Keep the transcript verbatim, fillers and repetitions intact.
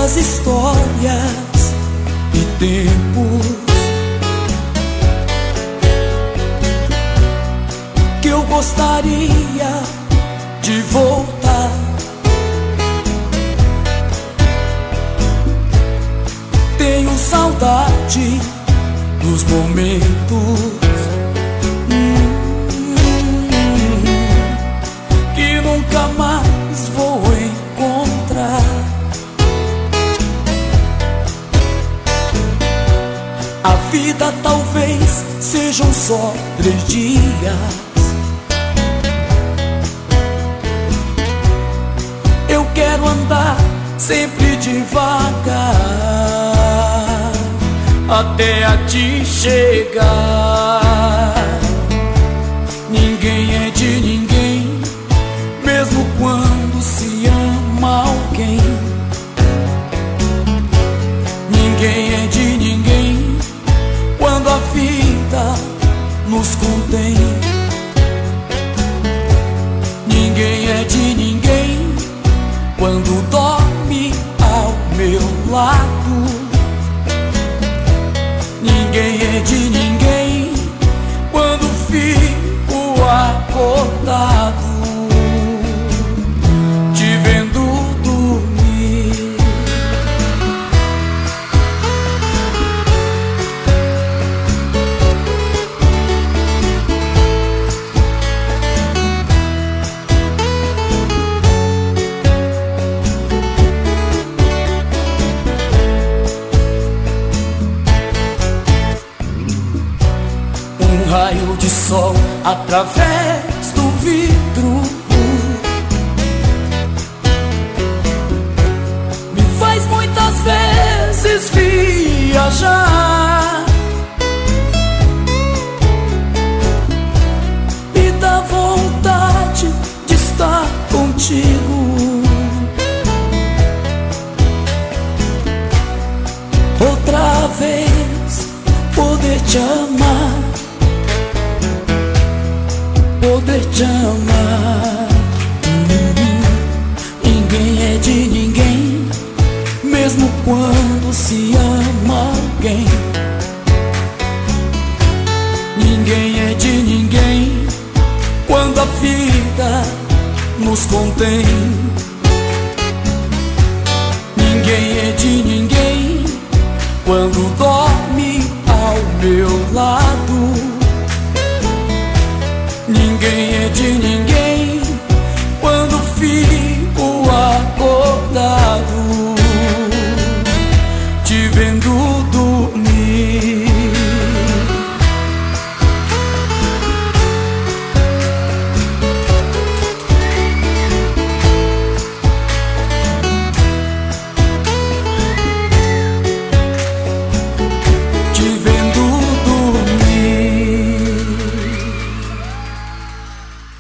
tantas histórias e tempos que eu gostaria de voltar. Tenho saudade dos momentos que nunca mais vou encontrar. A vida talvez sejam só três dias. Eu quero andar sempre devagar até a ti chegar. Ninguém é de ninguém, mesmo quando se ama alguém. Ninguém é de ninguém quando a vida nos contém. Ninguém é de ninguém quando dorme ao meu lado. Ninguém é de ninguém quando fico acordado te vendo dormir. Um raio de sol através do vidro me faz muitas vezes viajar. Me dá vontade de estar contigo outra vez, poder te amar, poder te amar. Uhum. Ninguém é de ninguém, mesmo quando se ama alguém. Ninguém é de ninguém quando a vida nos contém. Ninguém é de ninguém quando dorme ao meu lado. Ninguém é de ninguém